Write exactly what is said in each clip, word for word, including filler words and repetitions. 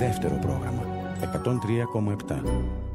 δεύτερο πρόγραμμα εκατόν τρία κόμμα επτά.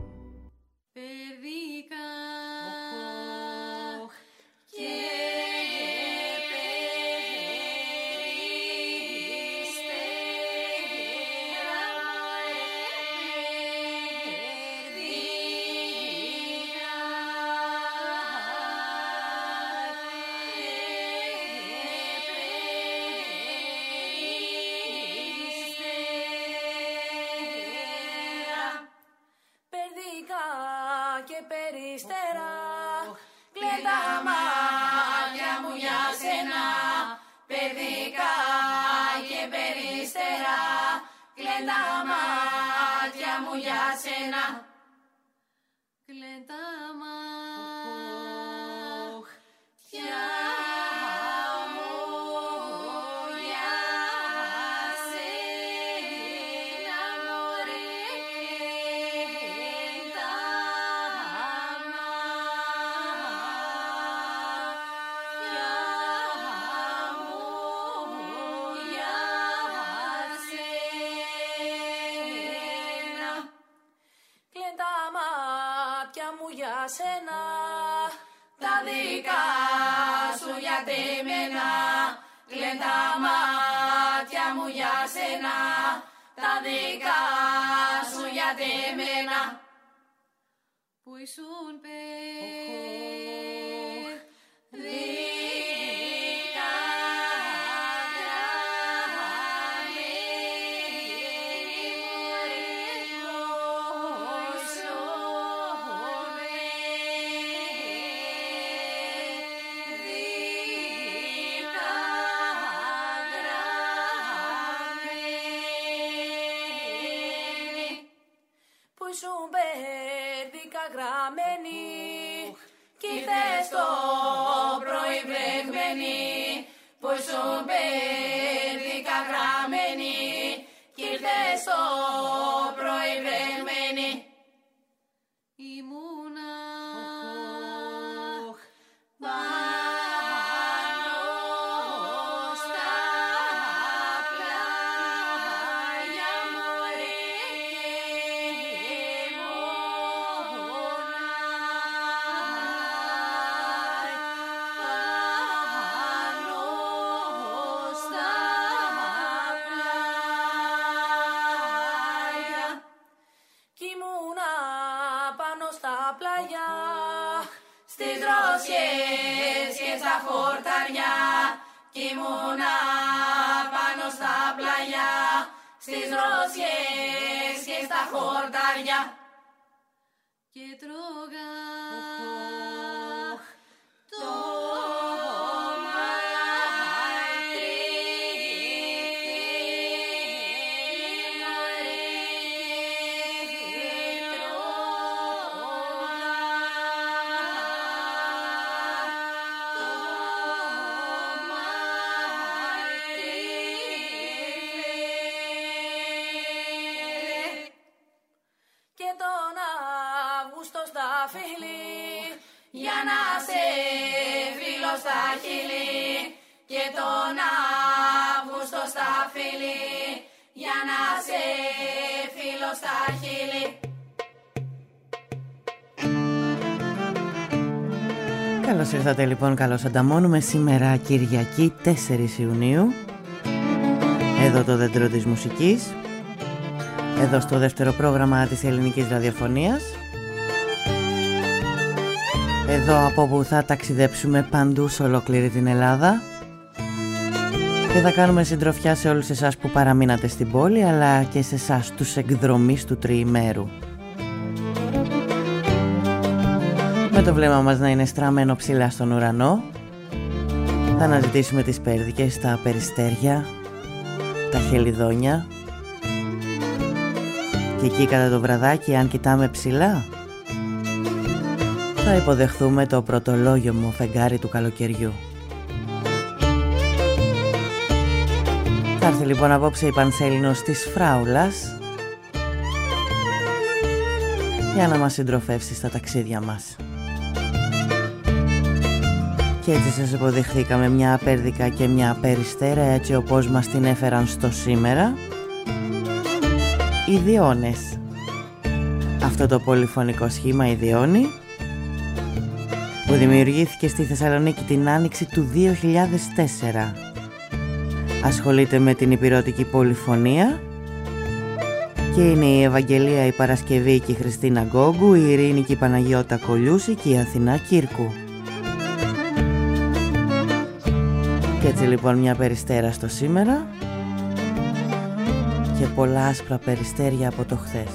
Καλώς ήρθατε λοιπόν, καλώς ανταμώνουμε σήμερα Κυριακή τέσσερις Ιουνίου, εδώ το δέντρο της μουσικής, εδώ στο δεύτερο πρόγραμμα της ελληνικής ραδιοφωνίας, εδώ από όπου θα ταξιδέψουμε παντού σε ολόκληρη την Ελλάδα και θα κάνουμε συντροφιά σε όλους εσάς που παραμείνατε στην πόλη, αλλά και σε εσάς τους εκδρομείς του τριημέρου. Με το βλέμμα μας να είναι στραμμένο ψηλά στον ουρανό, θα αναζητήσουμε τις πέρδικες, τα περιστέρια, τα χελιδόνια, και εκεί κατά το βραδάκι, αν κοιτάμε ψηλά, θα υποδεχθούμε το πρωτολόγιο φεγγάρι του καλοκαιριού. Θα έρθει λοιπόν απόψε η Πανσέλινος της Φράουλας για να μας συντροφεύσει στα ταξίδια μας. Και έτσι σας υποδεχθήκαμε μια απέρδικα και μια περιστέρα, έτσι όπως μας την έφεραν στο σήμερα. οι Διώνες. Αυτό το πολυφωνικό σχήμα, η Διώνη, που δημιουργήθηκε στη Θεσσαλονίκη την άνοιξη του δύο χιλιάδες τέσσερα. Ασχολείται με την υπηρώτικη πολυφωνία και είναι η Ευαγγελία η Παρασκευή και η Χριστίνα Γκόγκου, η Ειρήνη και η Παναγιώτα Κολιούση και η Αθηνά Κύρκου. Και έτσι λοιπόν μια περιστέρα στο σήμερα και πολλά άσπρα περιστέρια από το χθες.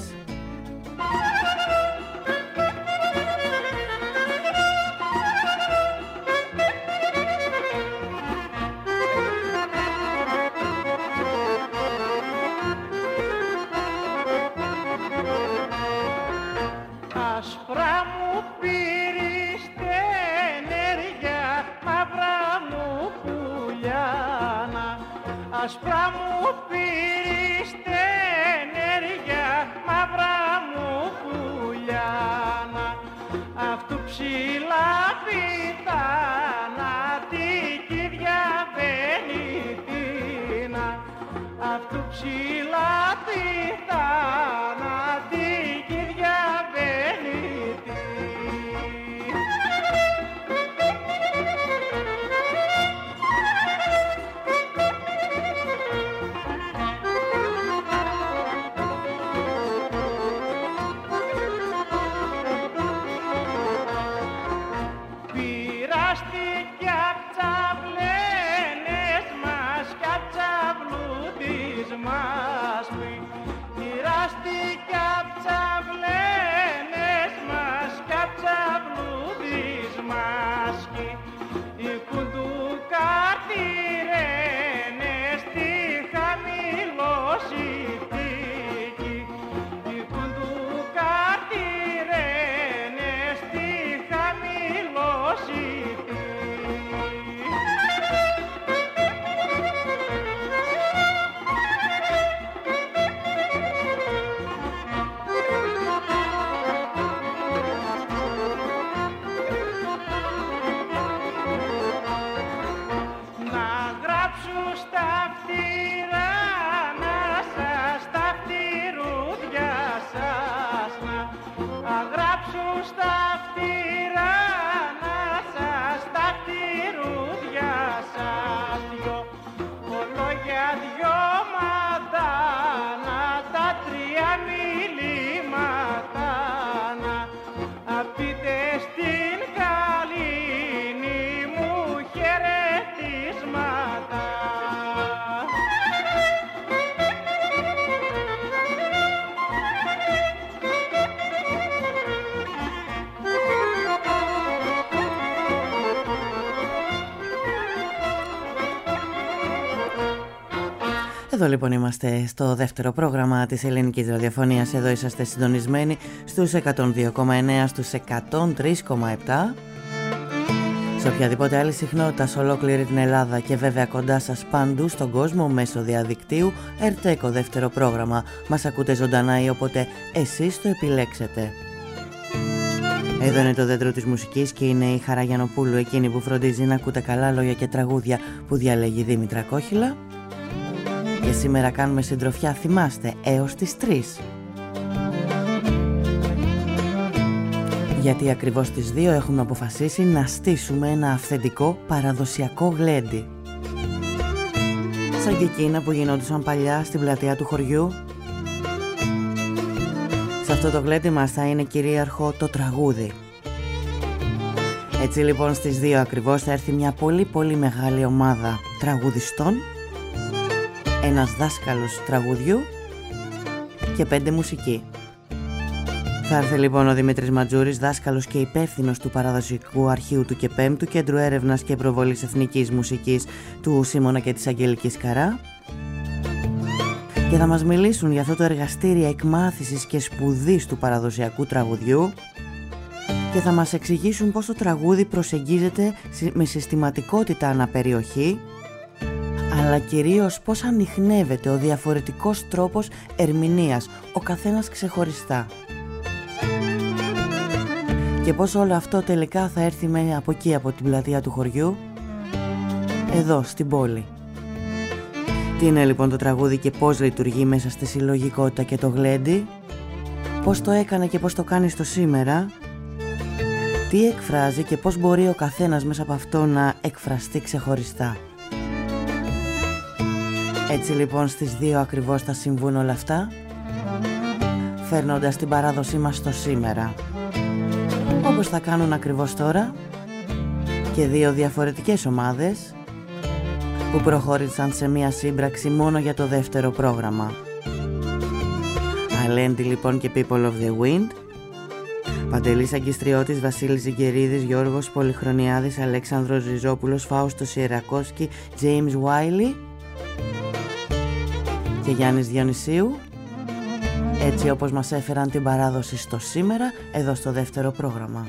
Εδώ λοιπόν είμαστε στο δεύτερο πρόγραμμα της ελληνικής ραδιοφωνίας. Εδώ είσαστε συντονισμένοι στους εκατόν δύο κόμμα εννέα, στους εκατόν τρία κόμμα επτά. Σε οποιαδήποτε άλλη συχνότητα σε ολόκληρη την Ελλάδα και βέβαια κοντά σας παντού στον κόσμο μέσω διαδικτύου, Ερτέκο δεύτερο πρόγραμμα. Μας ακούτε ζωντανά ή όποτε εσείς το επιλέξετε. Εδώ είναι το δέντρο της μουσικής και είναι η Χαρά Γιαννοπούλου, εκείνη που φροντίζει να ακούτε καλά λόγια και τραγούδια που διαλέγει η Δήμητρα Κόχυλα. Και σήμερα κάνουμε συντροφιά, θυμάστε, έως τις τρεις. Γιατί ακριβώς τις δύο έχουμε αποφασίσει να στήσουμε ένα αυθεντικό παραδοσιακό γλέντι. Σαν και εκείνα που γινόντουσαν παλιά στην πλατεία του χωριού. Σε αυτό το γλέντι μας θα είναι κυρίαρχο το τραγούδι. Έτσι λοιπόν στις δύο ακριβώς θα έρθει μια πολύ πολύ μεγάλη ομάδα τραγουδιστών, ένας δάσκαλος τραγουδιού και πέντε μουσικοί. Θα έρθει λοιπόν ο Δημήτρης Ματζούρης, δάσκαλος και υπεύθυνος του Παραδοσιακού Αρχείου του ΚΕΠΕΜ, του Κέντρου Έρευνας και Προβολής Εθνικής Μουσικής του Σίμωνα και της Αγγελικής Καρά, και θα μας μιλήσουν για αυτό το εργαστήριο εκμάθησης και σπουδής του παραδοσιακού τραγουδιού και θα μας εξηγήσουν πώς το τραγούδι προσεγγίζεται με συστηματικότητα αναπεριοχή, αλλά κυρίως πώς ανιχνεύεται ο διαφορετικός τρόπος ερμηνείας, ο καθένας ξεχωριστά. Και πώς όλο αυτό τελικά θα έρθει με από εκεί, από την πλατεία του χωριού, εδώ στην πόλη. Τι είναι λοιπόν το τραγούδι και πώς λειτουργεί μέσα στη συλλογικότητα και το γλέντι, πώς το έκανε και πώς το κάνει στο σήμερα, τι εκφράζει και πώς μπορεί ο καθένας μέσα από αυτό να εκφραστεί ξεχωριστά. Έτσι λοιπόν στις δύο ακριβώς θα συμβούν όλα αυτά, φέρνοντας την παράδοσή μας στο σήμερα, όπως θα κάνουν ακριβώς τώρα και δύο διαφορετικές ομάδες που προχώρησαν σε μία σύμπραξη μόνο για το δεύτερο πρόγραμμα. Αλέντη λοιπόν και People of the Wind, Παντελής Αγκιστριώτης, Βασίλης Ζιγκερίδης, Γιώργος Πολυχρονιάδης, Αλέξανδρος Ριζόπουλος, Φάουστος Ιερακόσκι, James Wiley και Γιάννης Διονυσίου, έτσι όπως μας έφεραν την παράδοση στο σήμερα εδώ στο δεύτερο πρόγραμμα.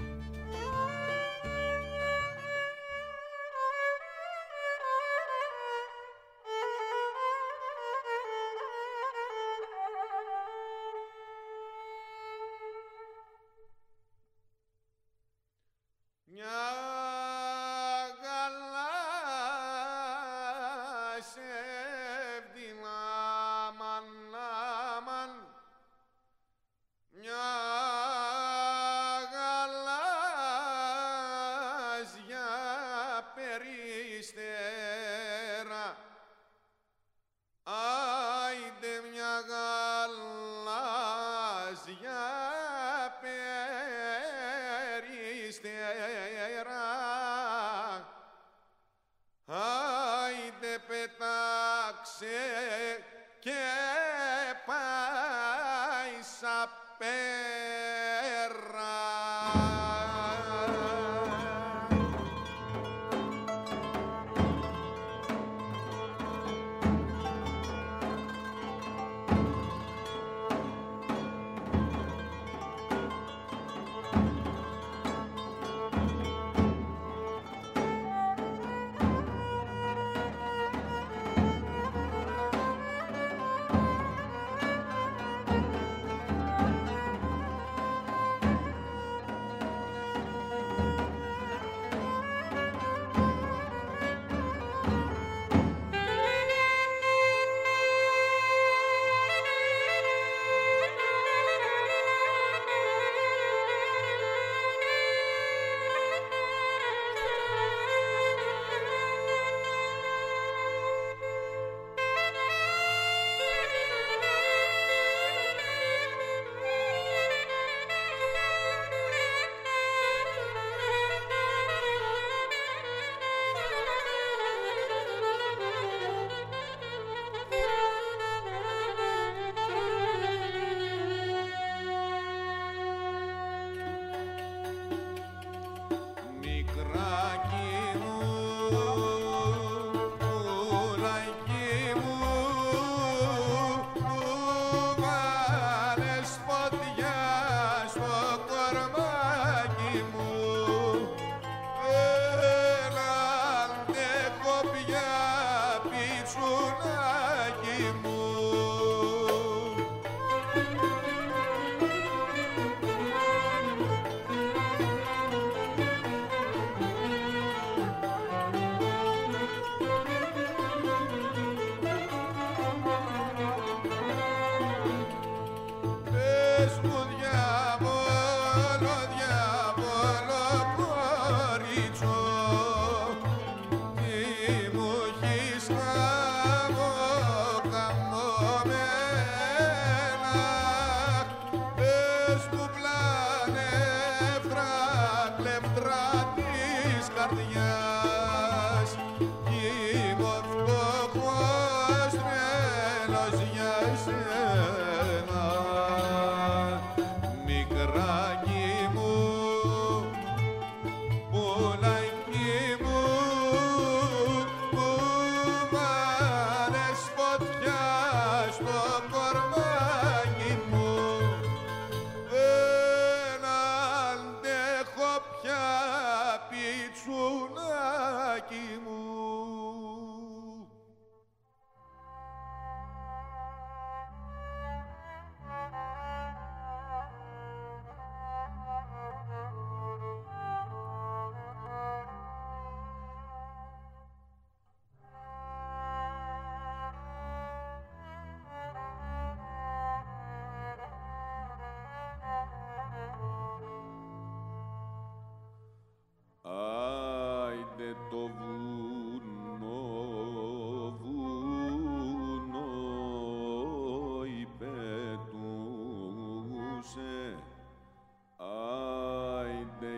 Oh,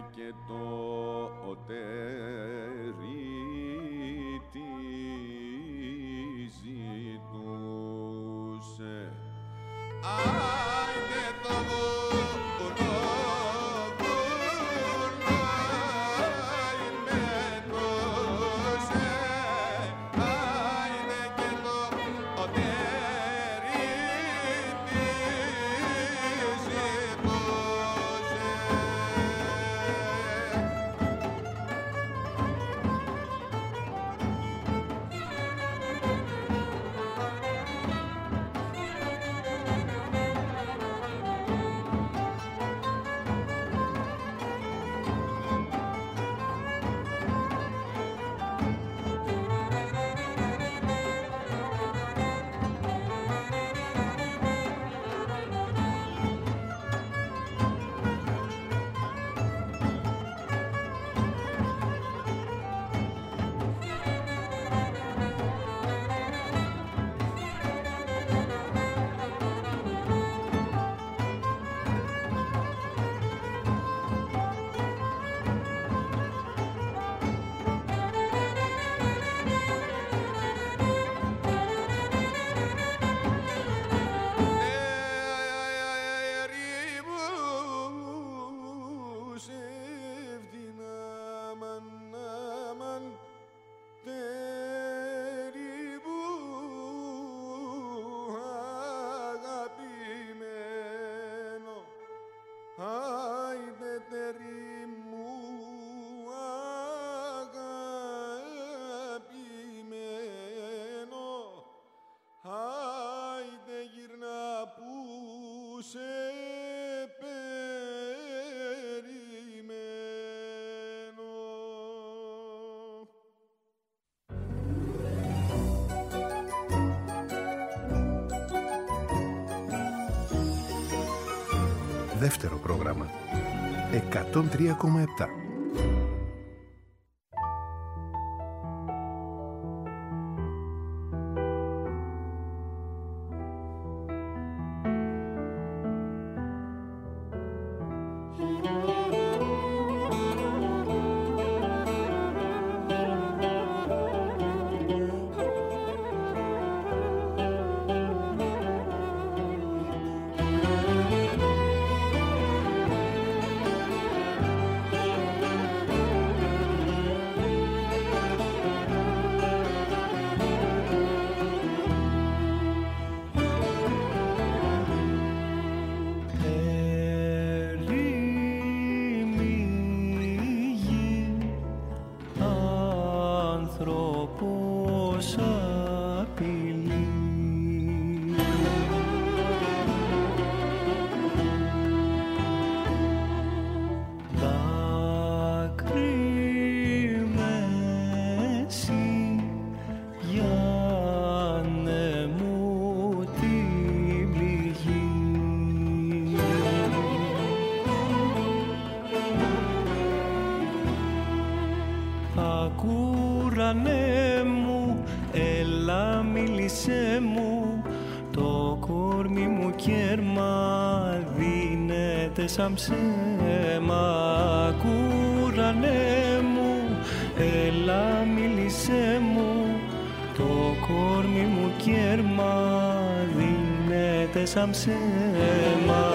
και το οτέρι τι ζητούσε. Άιντε το βουνό βουρνάει μέτωσε, άιντε και το οτέρι τι ζητούσε. Δεύτερο πρόγραμμα εκατόν τρία κόμμα επτά. Ακούρανε μου, έλα μίλησέ μου, το κορμί μου κέρμα δίνεται σαν ψέμα. Ακούρανε μου, έλα μίλησέ μου, το κορμί μου κέρμα δίνεται σαν ψέμα.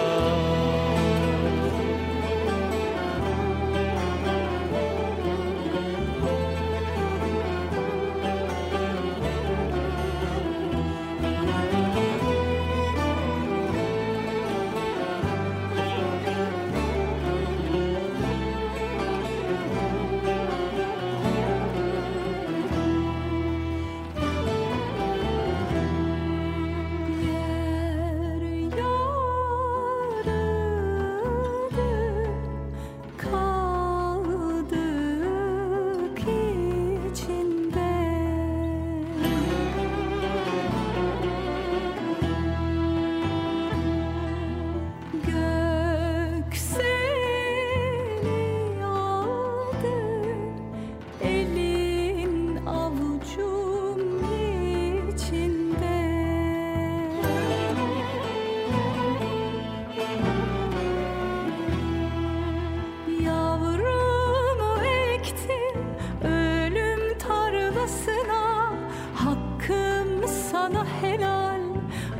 Χέρια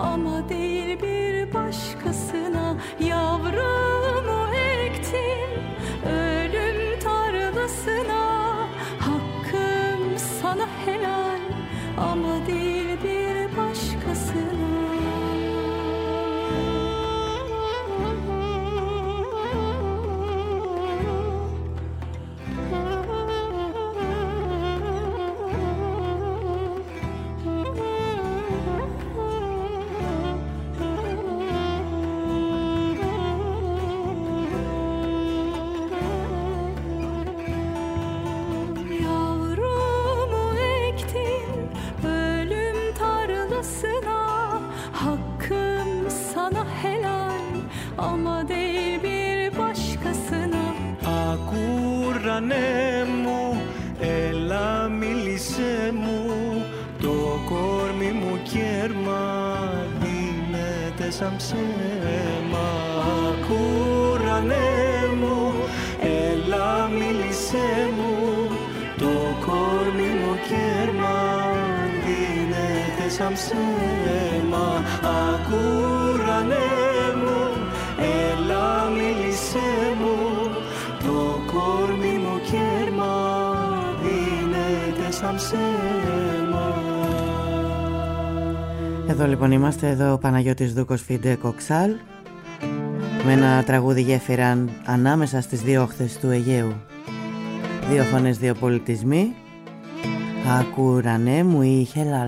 ama değil bir başkasına. Yavrumu ektim ölüm tarlasına, hakkım sana helal ama değil bir başkasına. Ama değil bir başkasına. Ακούρανέ μου, έλα μίλησέ μου, το κόρμι μου κέρμα δίνεται σαν ψέμα. Ακούρανέ μου, έλα μίλησέ μου, το κόρμι μου κέρμα δίνεται σαν ψέμα. Ακούρανέ μου, έλα μίλησέ μου, το κόρμι μου κέρμα δίνεται σαν ψέμα. Εδώ λοιπόν είμαστε, εδώ ο Παναγιώτης Δούκος, Φιντε Κοξάλ, με ένα τραγούδι γέφυρα ανάμεσα στις δύο όχθες του Αιγαίου. Δύο φωνές, δύο πολιτισμοί. Ακούρανέ μου ή Χελάλ.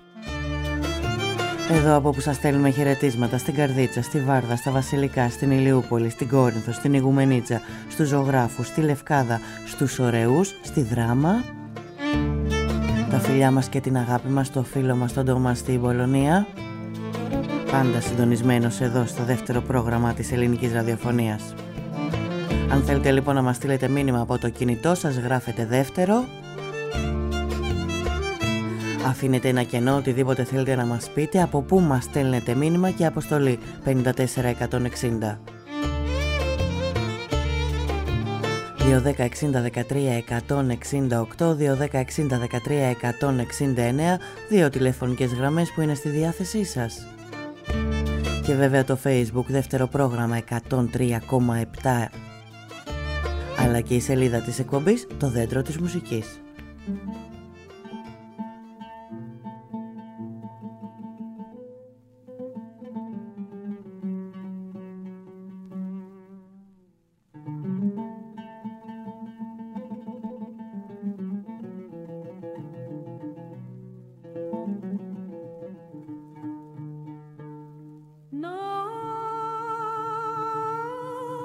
Εδώ από που σας στέλνουμε χαιρετίσματα στην Καρδίτσα, στη Βάρδα, στα Βασιλικά, στην Ηλιούπολη, στην Κόρινθο, στην Ιγουμενίτσα, στους ζωγράφους, στη Λευκάδα, στους ωραίους, στη Δράμα. Τα φιλιά μας και την αγάπη μας στο φίλο μας τον Τόμα στην Πολωνία. Πάντα συντονισμένος εδώ στο δεύτερο πρόγραμμα της ελληνικής ραδιοφωνίας. Αν θέλετε λοιπόν να μας στείλετε μήνυμα από το κινητό σας, γράφετε δεύτερο. Αφήνετε ένα κενό, οτιδήποτε θέλετε να μας πείτε, από πού μας στέλνετε μήνυμα και αποστολή πέντε τέσσερα εκατόν εξήντα. δύο δέκα εξήντα δεκατρία εκατόν εξήντα οκτώ, δύο δέκα εξήντα δεκατρία εκατόν εξήντα εννέα, δύο τηλεφωνικές γραμμές που είναι στη διάθεσή σας. Και βέβαια το Facebook, δεύτερο πρόγραμμα εκατόν τρία κόμμα επτά, αλλά και η σελίδα της εκπομπής, το δέντρο της μουσικής.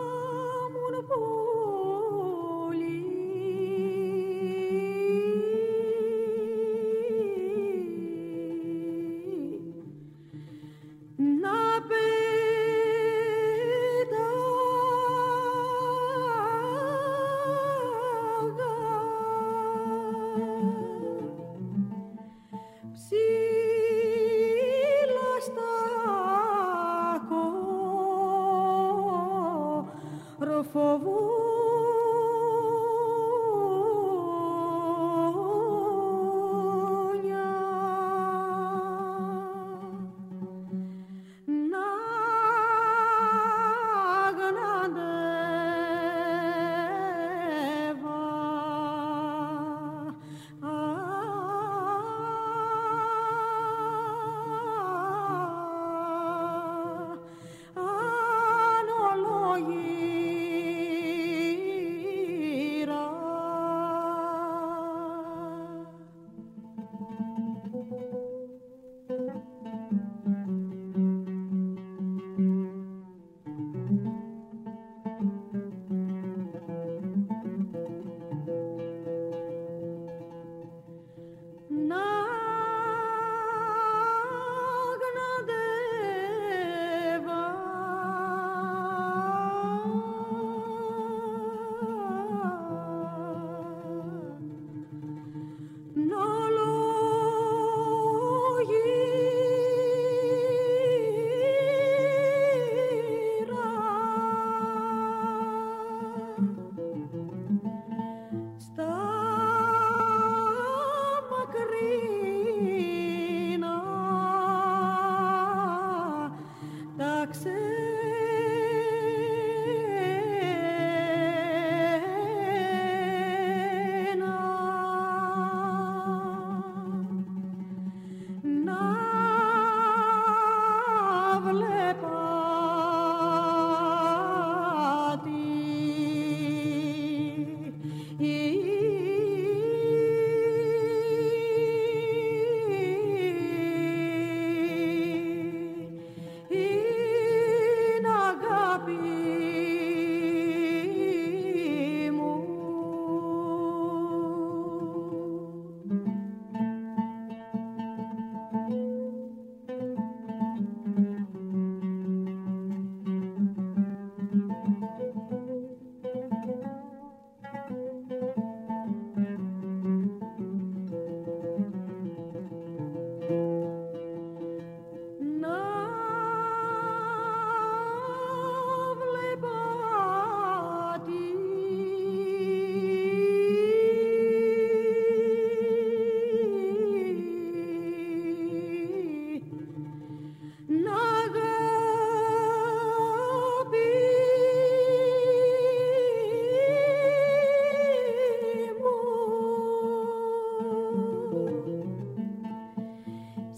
Πολύ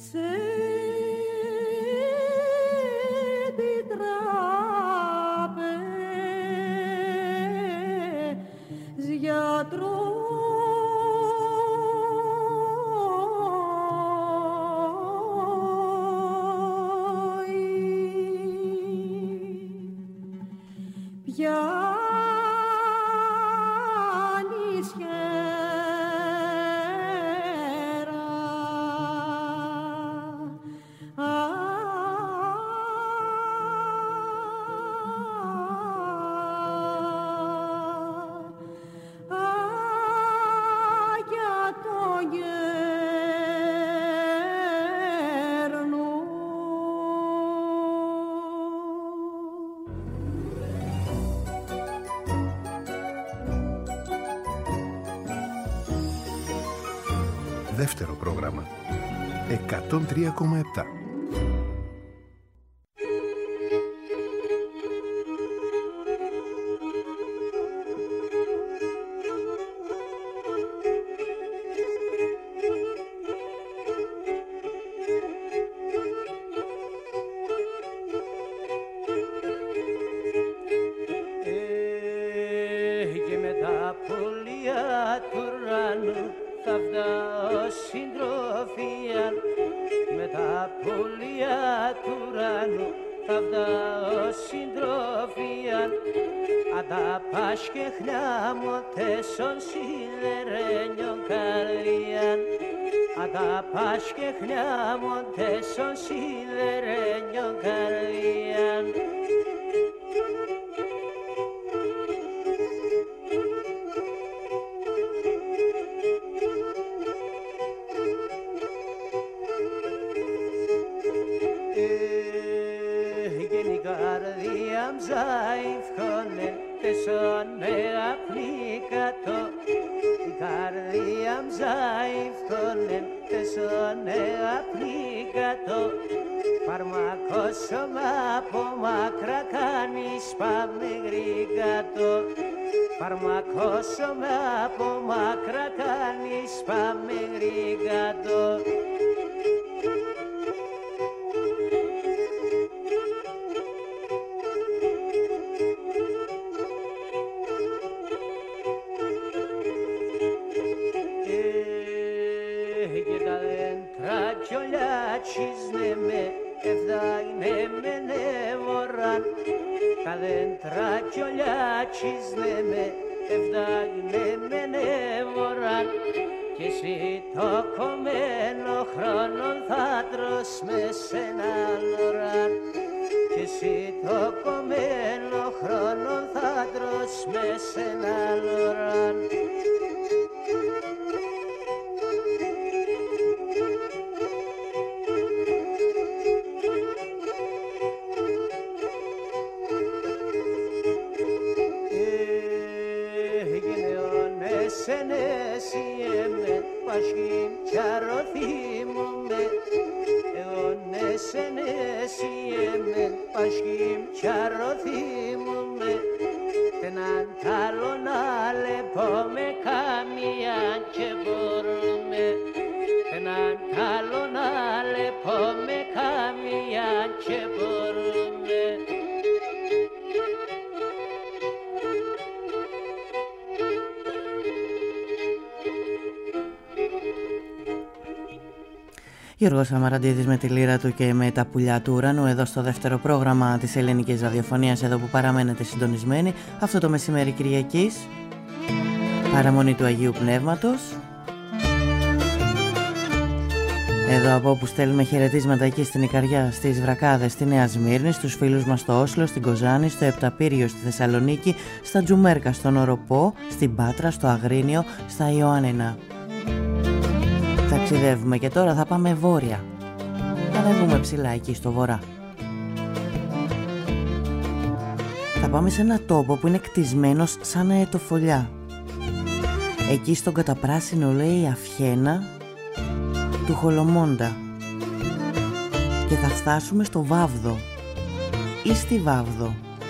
Δεύτερο πρόγραμμα. εκατόν τρία κόμμα επτά. Γιώργος Αμαραντίδης με τη λύρα του και με τα πουλιά του ουρανού εδώ στο δεύτερο πρόγραμμα της ελληνικής ραδιοφωνίας, εδώ που παραμένετε συντονισμένοι αυτό το μεσημέρι Κυριακής, παραμονή του Αγίου Πνεύματος. Εδώ από όπου στέλνουμε χαιρετίσματα εκεί στην Ικαριά, στις Βρακάδες, στη Νέα Σμύρνη, στους φίλους μας στο Όσλο, στην Κοζάνη, στο Επταπύριο, στη Θεσσαλονίκη, στα Τζουμέρκα, στον Οροπό, στην Πάτρα, στο Αγρίνιο, στα Ιωάννινα. Ταξιδεύουμε και τώρα θα πάμε βόρεια. Θα ανέβουμε ψηλά εκεί στο βορρά. Θα πάμε σε ένα τόπο που είναι κτισμένος σαν αετοφολιά. Εκεί στον καταπράσινο λέει Αφιένα του Χολομόντα. Και θα φτάσουμε στο Βάβδο ή στη Βάβδο.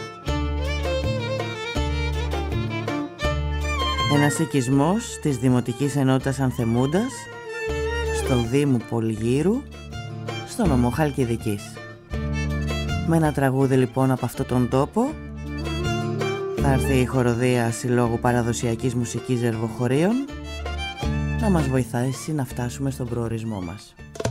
Ένας οικισμός της Δημοτικής Ενότητας Ανθεμούντας στο Δήμου Πολυγύρου στο νομό Χαλκιδικής. Με ένα τραγούδι λοιπόν από αυτόν τον τόπο θα έρθει η χοροδία Συλλόγου Παραδοσιακής Μουσικής Ζερβοχωρίων να μας βοηθήσει να φτάσουμε στον προορισμό μας.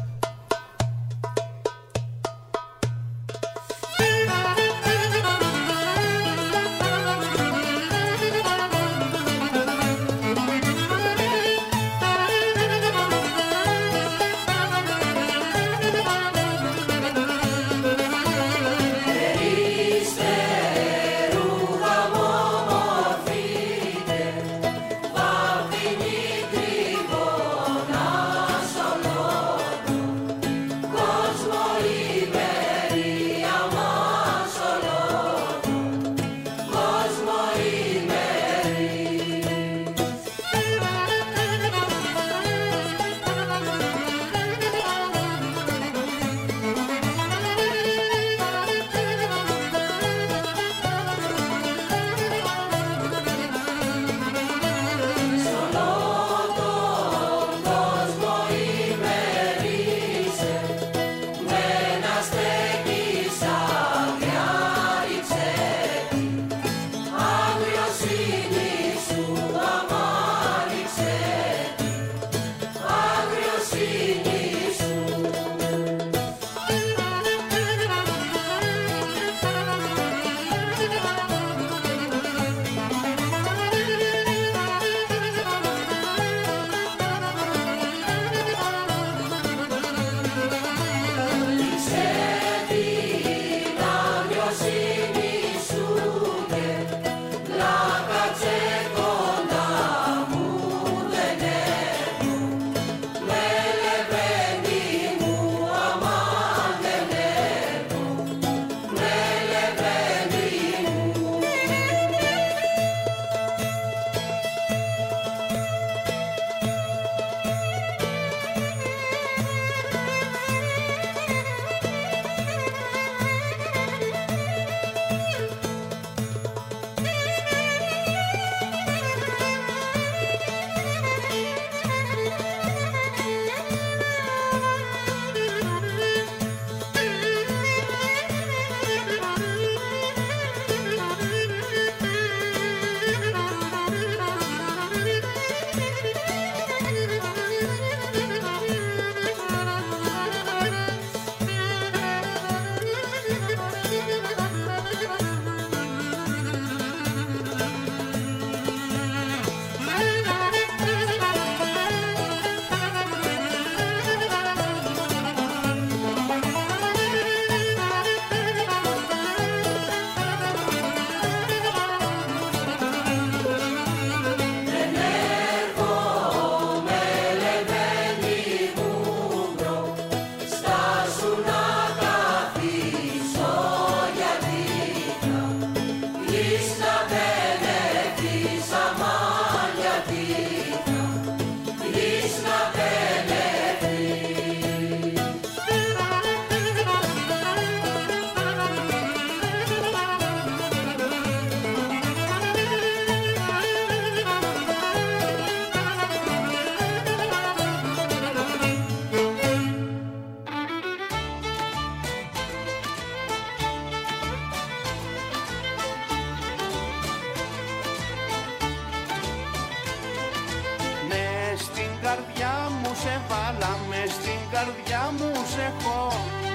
καρδιά μου σε έχω.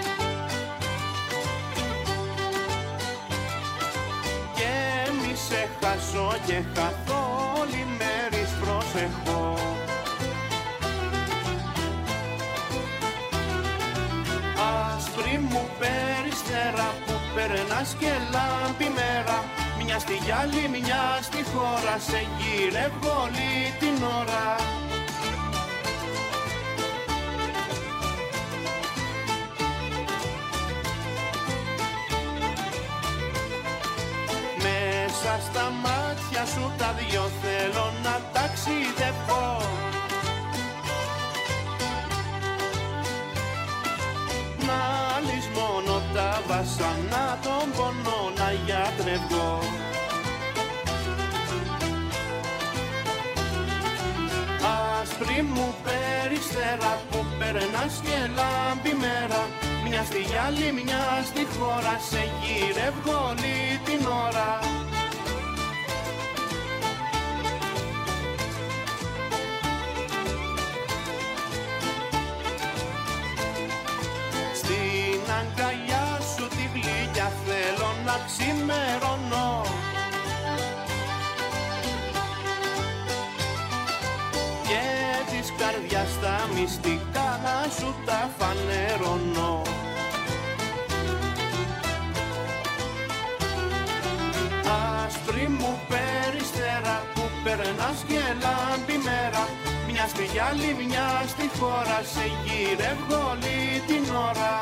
Και μη σε χάσω και καθόλου μέρης προσεχώ. Άσπρη μου περιστέρα που περνάς και λάμπει μέρα, μια στη γυάλη, μια στη χώρα, σε γύρευω όλη την ώρα. Μέσα στα μάτια σου τα δυο θέλω να ταξιδεύω. Να λησμονώ τα βασανά, τον πονώ να γιατρεύω. Άσπρη μου περιστέρα που περνάς και λάμπει μέρα, μια στη γυάλη, μια στη χώρα, σε γύρευω όλη την ώρα. Στην αγκαλιά σου τη γλυκιά θέλω να ξημερώνω, και της καρδιάς τα μυστικά να σου τα φανερώνω. Άσπρη μου περιστέρα που περνάς και λάμπει μέρα, μια στη γυάλη, μια στη χώρα, σε γύρευω όλη την ώρα.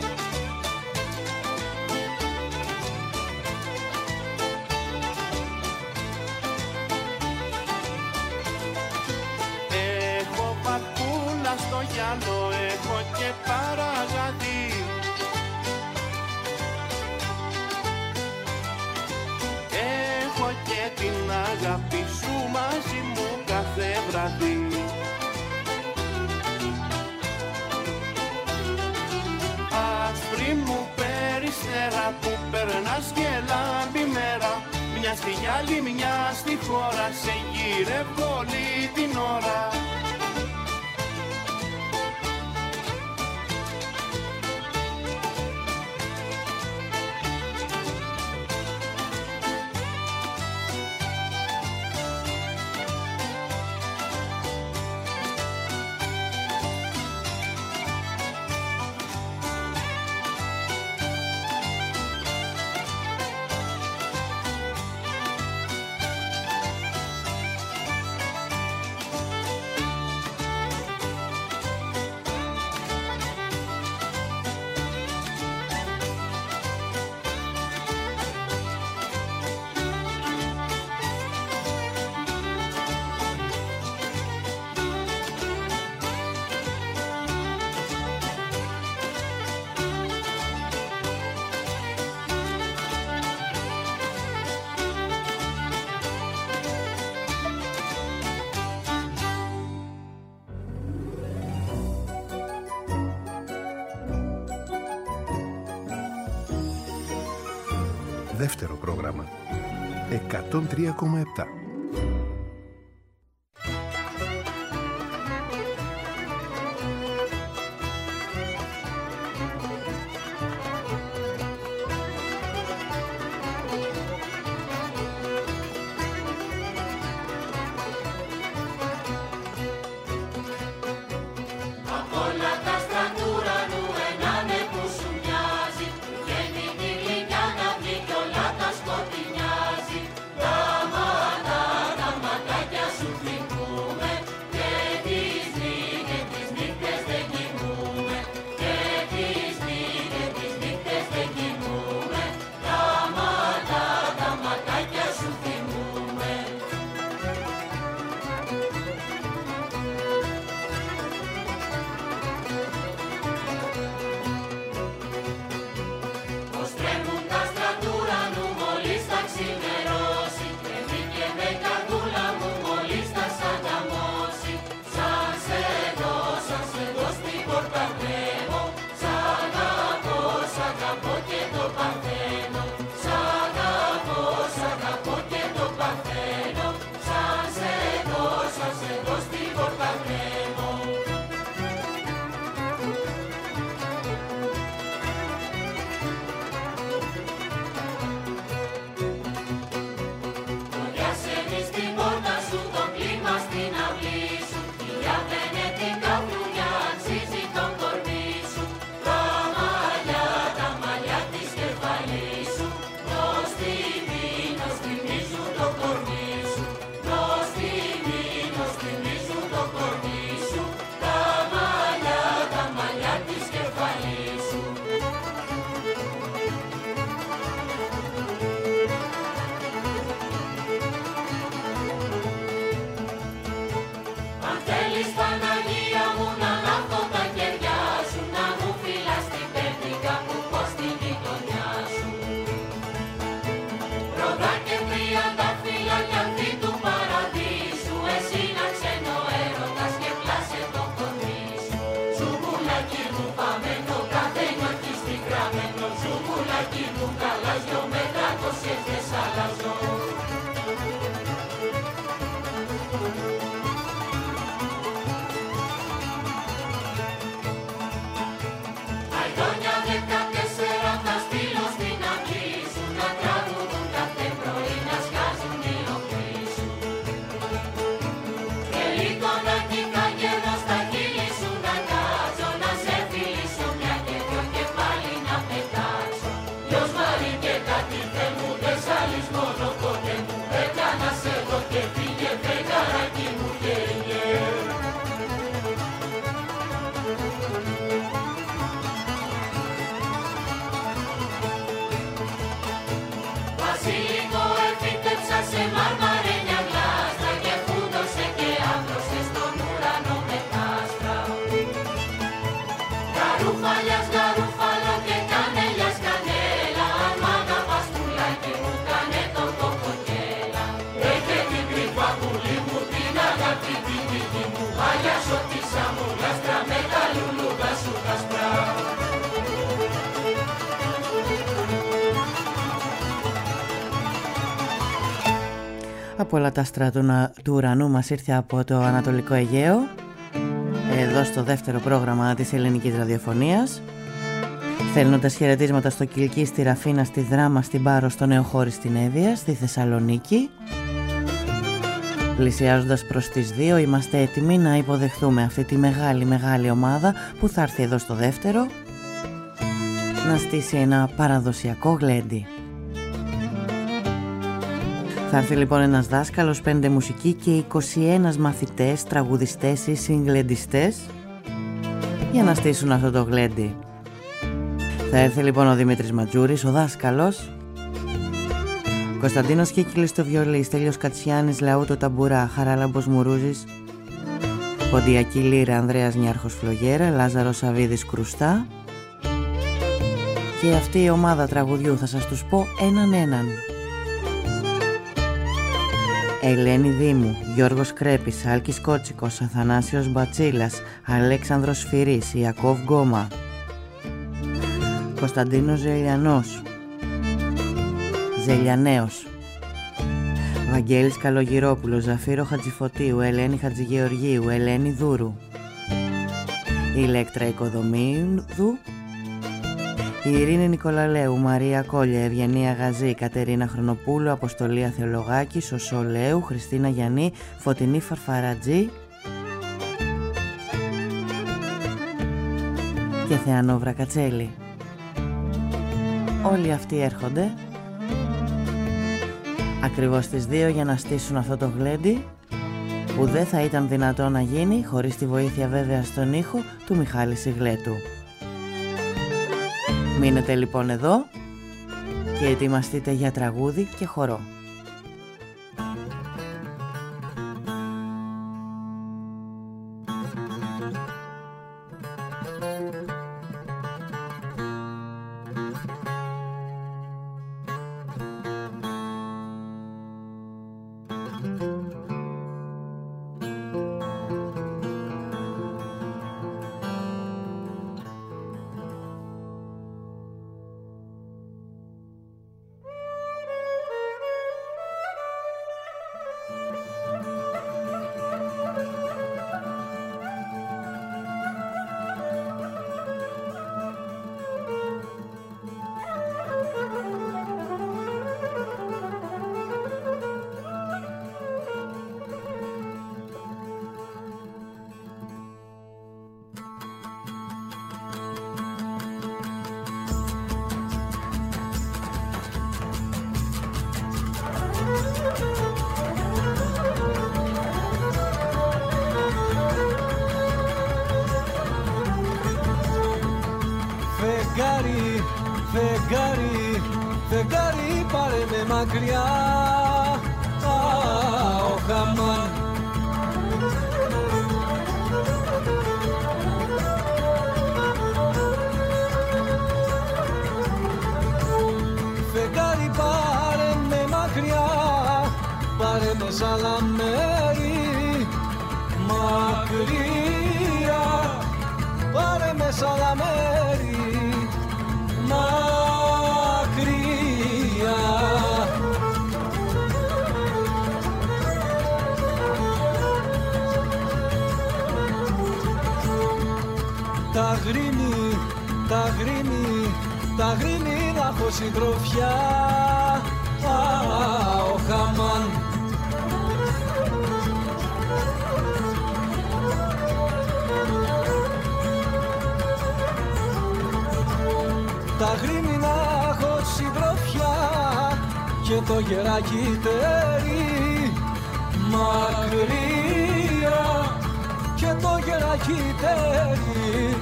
Έχω παππούλα στο γυαλό, έχω και παραγαδί, έχω και την αγάπη σου μαζί μου κάθε βραδύ. Άσπρη μου περιστέρα που περνάς και λάμπει μέρα, μια στη γυάλη, μια στη χώρα, σε γύρευω όλη την ώρα. Δεύτερο πρόγραμμα εκατόν τρία κόμμα επτά. Τα μάνα Από όλα τα άστρα του ουρανού μας ήρθε από το Ανατολικό Αιγαίο, εδώ στο δεύτερο πρόγραμμα της ελληνικής ραδιοφωνίας, στέλνοντας χαιρετίσματα στο Κιλκί, στη Ραφίνα, στη Δράμα, στην Πάρο, στο Νεοχώρι, στην Εύβοια, στη Θεσσαλονίκη. Πλησιάζοντας προς τις δύο, είμαστε έτοιμοι να υποδεχθούμε αυτή τη μεγάλη μεγάλη ομάδα που θα έρθει εδώ στο δεύτερο να στήσει ένα παραδοσιακό γλέντι. Θα έρθει λοιπόν ένας δάσκαλος, πέντε μουσικοί και είκοσι ένα μαθητές, τραγουδιστές ή συγκλεντιστές για να στήσουν αυτό το γλέντι. Θα έρθει λοιπόν ο Δημήτρης Ματζούρης, ο δάσκαλος, Κωνσταντίνος Κίκυλης στο βιολί, Στέλιος Κατσιάνης λαού το ταμπουρά, Χαράλαμπος Μουρούζης, Ποντιακή Λύρα, Ανδρέας Νιάρχος Φλογέρα, Λάζαρος Σαβίδης Κρουστά. Και αυτή η ομάδα τραγουδιού θα σας τους πω έναν έναν. Ελένη Δήμου, Γιώργος Κρέπης, Άλκης Κότσικος, Αθανάσιος Μπατσίλας, Αλέξανδρος Φυρής, Ιακώβ Γκόμα, Κωνσταντίνος Ζελιανός, Ζελιανέος, Βαγγέλης Καλογυρόπουλος, Ζαφύρο Χατζηφωτίου, Ελένη Χατζηγεωργίου, Ελένη Δούρου, Ηλέκτρα Οικοδομίδου, η Ειρήνη Νικολαλαίου, Μαρία Κόλια, Ευγενία Γαζή, Κατερίνα Χρονοπούλου, Αποστολία Θεολογάκη, Σωσό Λέου, Χριστίνα Γιαννή, Φωτεινή Φαρφαρατζή και Θεανό Βρακατσέλη. Όλοι αυτοί έρχονται ακριβώς στις δύο για να στήσουν αυτό το γλέντι που δεν θα ήταν δυνατό να γίνει χωρίς τη βοήθεια βέβαια στον ήχο του Μιχάλη Σιγλέτου. Μείνετε λοιπόν εδώ και ετοιμαστείτε για τραγούδι και χορό. Φεγγάρι, φεγγάρι, φεγγάρι πάρε με μακριά. Α, ο χαμάν. Φεγγάρι πάρε με μακριά, πάρε με σ' άλλα μέρη. Μακριά, πάρε με σ' άλλα μέρη. Μακριά. Τα γρήμη, τα γρήμη, τα γρήμη να έχω συντροφιά. Α, ο χαμάν. Τα γρήμη να έχω συντροφιά και το γεράκι τέρι. Μακριά και το γεράκι τέρι.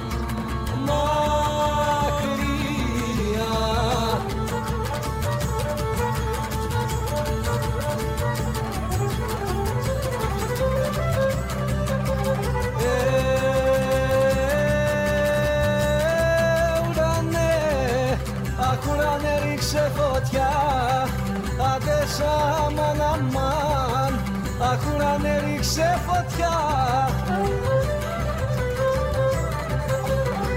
Μακριά. Ουρανέ ρίξε φωτιά, άντε σαμάν αμάν. Αχ, ουρανέ ρίξε φωτιά.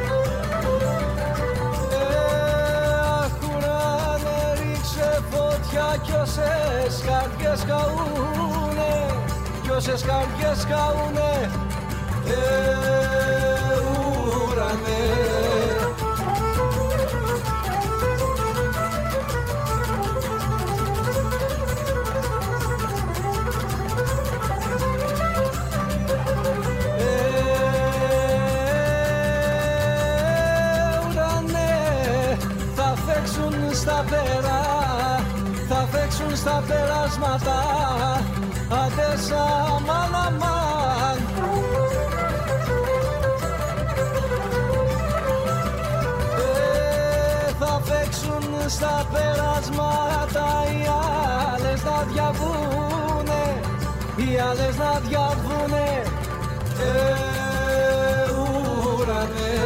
Αχ, ουρανέ ρίξε φωτιά. φωτιά κι όσες καρδιές καούνε, κι όσες καρδιές καούνε, ε, ουρανέ. Στα πέρα, θα φέξουν στα περάσματα, άντε σαμάν αμάν. Ε, θα φέξουν στα περάσματα, οι άλλες να διαβούνε, οι άλλες να διαβούνε, ε, ουρανέ.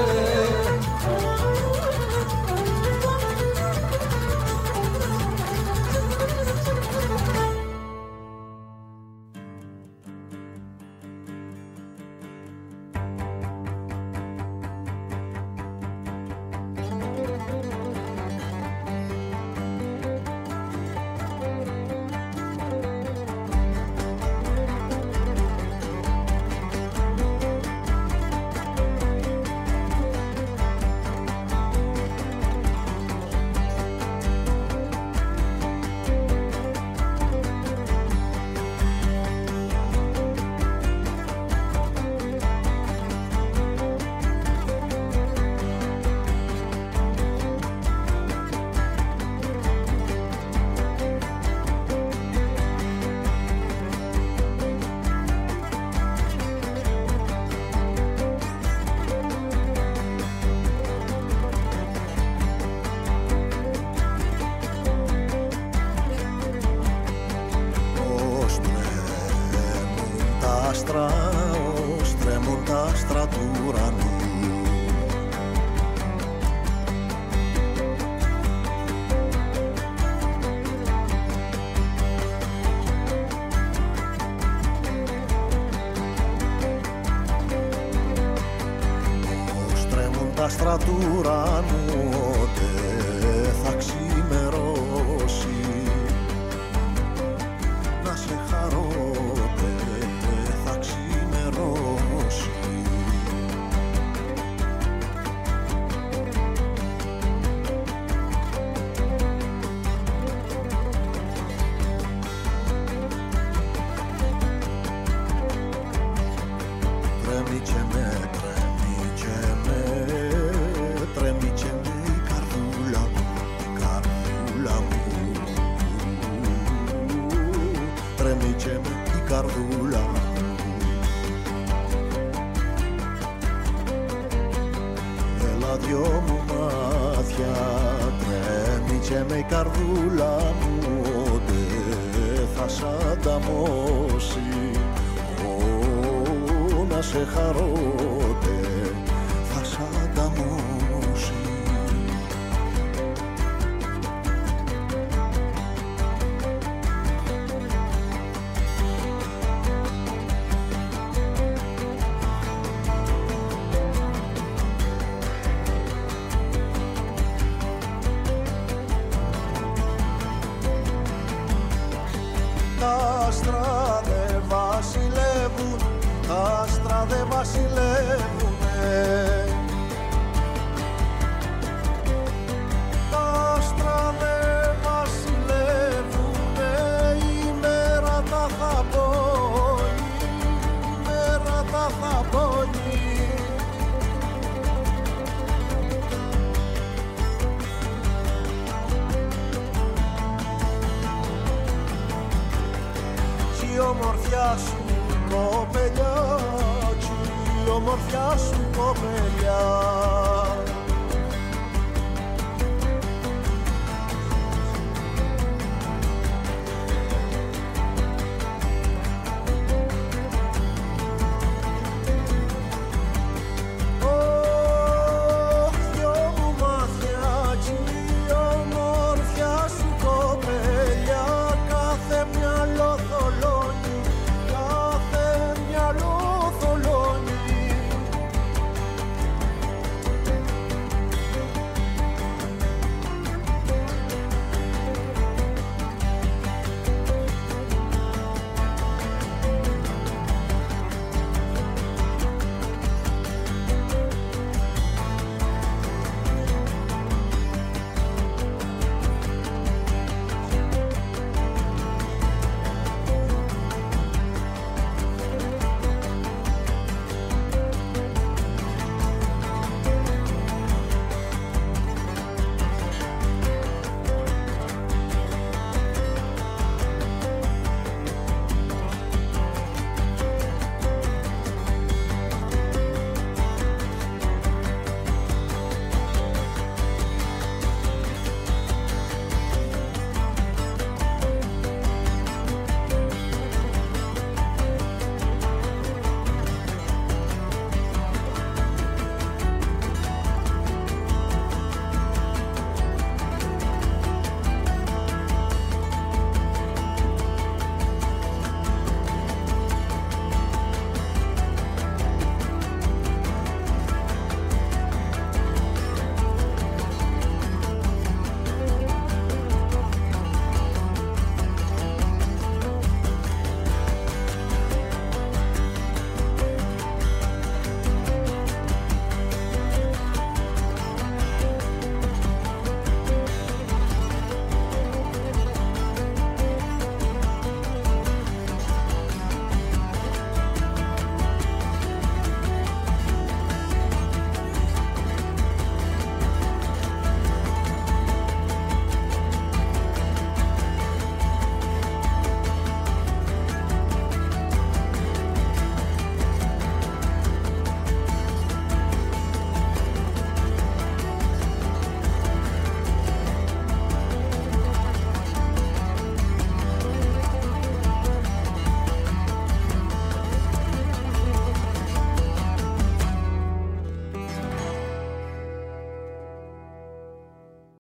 άστρα του ουρανού ότε θα ξημερώσει, να σε χαρώ ότε θα ξημερώσει. Τρέμιτσε με, τρέμιτσε με, τρέμιτσε με η καρδούλα μου, η καρδούλα μου. Τρέμιτσε με η καρδούλα μου. Έλα δυο μου μάτια, τρέμιτσε με η καρδούλα μου, δε θα σ' ανταμώσει. Να σε χαρώτε, θα σ' ανταμώσει. Τα άστρα δε βασιλεύουν, τα άστρα δε βασιλεύουνε. Τα άστρα δε βασιλεύουνε. Η μέρα τα θα πόνει, η μέρα τα θα πόνει. Κι η ομορφιά σου κοπελιά, η ομορφιά σου κοπελιά,